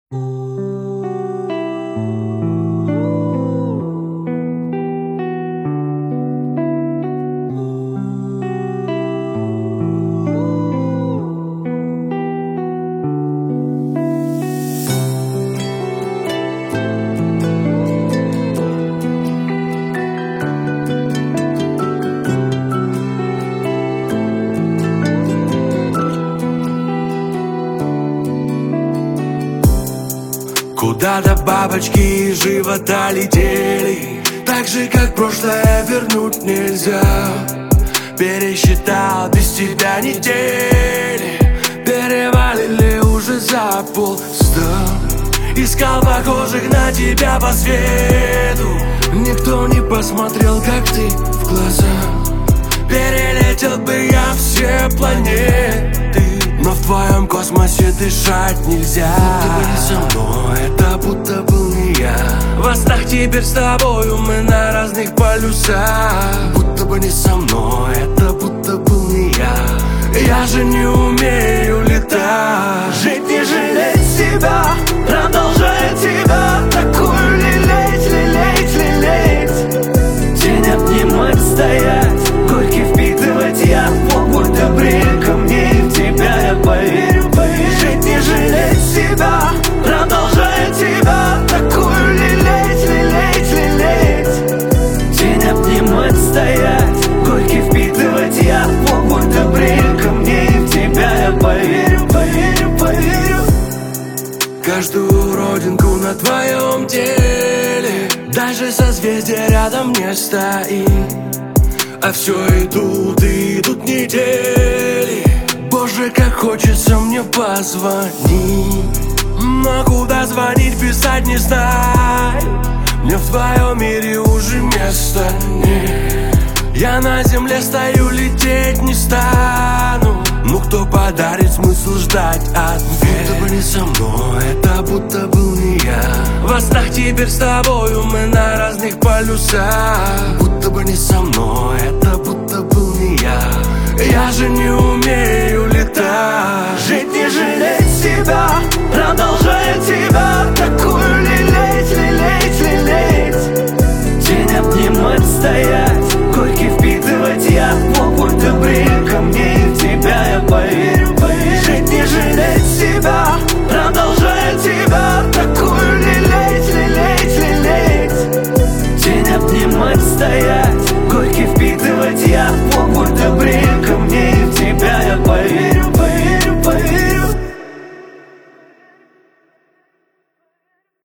Куда-то бабочки из живота летели, так же, как прошлое вернуть нельзя. Пересчитал без тебя недели, перевалили уже за полста. Искал похожих на тебя по свету, никто не посмотрел, как ты в глаза. Перелетел бы я все планеты, но в твоем космосе дышать нельзя. Будто бы не со мной, это будто был не я. Во снах теперь с тобою мы на разных полюсах. Будто бы не со мной, это будто был не я. Я же не умею летать. Жить не жалеть себя, продолжая тебя такую лелеять, лелеять, лелеять. День обнимать, стоять, горький впитывать я. Бог будто брель ко мне, и в тебя я поверю, поверю. Жить не жалеть себя, продолжая тебя такую лелеять, лелеять, лелеять. День обнимать, стоять, горький впитывать я. Бог будто брель ко мне, и в тебя я поверю, поверю, поверю. Каждую родинку на твоем теле, даже созвездие рядом не стоит. А все идут и идут недели. Боже, как хочется мне позвонить, но куда звонить, писать не знаю. Мне в твоем мире уже места нет. Я на земле стою, лететь не стану. Ну кто подарит смысл ждать ответ? Будто бы не со мной, это будто был не я. Во снах теперь с тобою мы на разных полюсах. Будто бы не со мной, это будто был не я. Я же не умею летать. Жить не жалеть себя, продолжай